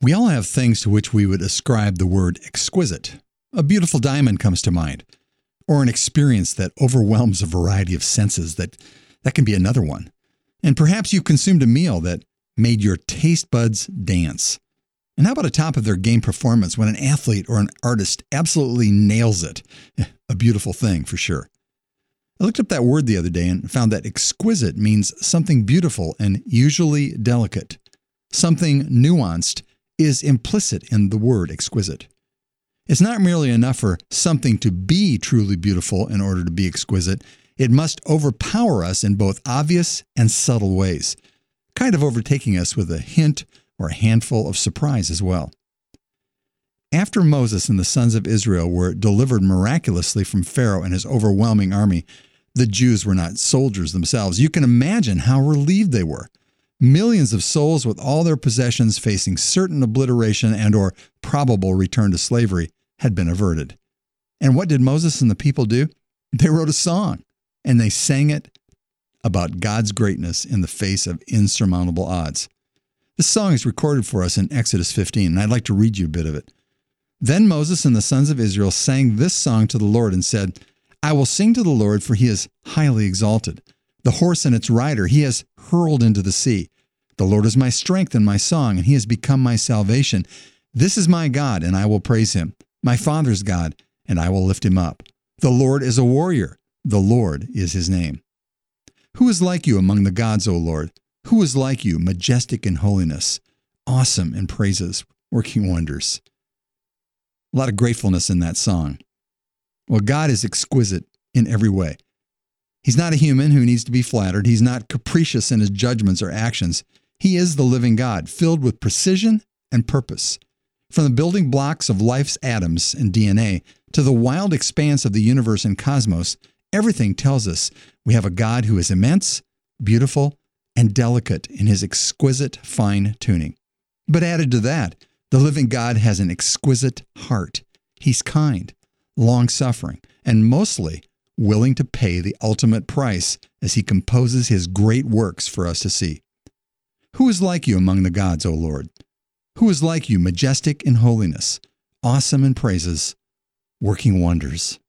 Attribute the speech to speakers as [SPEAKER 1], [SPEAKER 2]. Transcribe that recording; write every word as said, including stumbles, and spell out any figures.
[SPEAKER 1] We all have things to which we would ascribe the word exquisite. A beautiful diamond comes to mind, or an experience that overwhelms a variety of senses that, that can be another one. And perhaps you consumed a meal that made your taste buds dance. And how about a top of their game performance when an athlete or an artist absolutely nails it? A beautiful thing for sure. I looked up that word the other day and found that exquisite means something beautiful and usually delicate. Something nuanced is implicit in the word exquisite. It's not merely enough for something to be truly beautiful in order to be exquisite. It must overpower us in both obvious and subtle ways, kind of overtaking us with a hint or a handful of surprise as well. After Moses and the sons of Israel were delivered miraculously from Pharaoh and his overwhelming army, the Jews were not soldiers themselves. You can imagine how relieved they were. Millions of souls with all their possessions facing certain obliteration and or probable return to slavery had been averted. And what did Moses and the people do? They wrote a song, and they sang it about God's greatness in the face of insurmountable odds. This song is recorded for us in Exodus fifteen, and I'd like to read you a bit of it. Then Moses and the sons of Israel sang this song to the Lord and said, I will sing to the Lord, for he is highly exalted. The horse and its rider he has hurled into the sea. The Lord is my strength and my song, and he has become my salvation. This is my God, and I will praise him, my father's God, and I will lift him up. The Lord is a warrior. The Lord is his name. Who is like you among the gods, O Lord? Who is like you, majestic in holiness, awesome in praises, working wonders? A lot of gratefulness in that song. Well, God is exquisite in every way. He's not a human who needs to be flattered. He's not capricious in his judgments or actions. He is the living God, filled with precision and purpose. From the building blocks of life's atoms and D N A to the wild expanse of the universe and cosmos, everything tells us we have a God who is immense, beautiful, and delicate in his exquisite fine-tuning. But added to that, the living God has an exquisite heart. He's kind, long-suffering, and mostly willing to pay the ultimate price as he composes his great works for us to see. Who is like you among the gods, O Lord? Who is like you, majestic in holiness, awesome in praises, working wonders?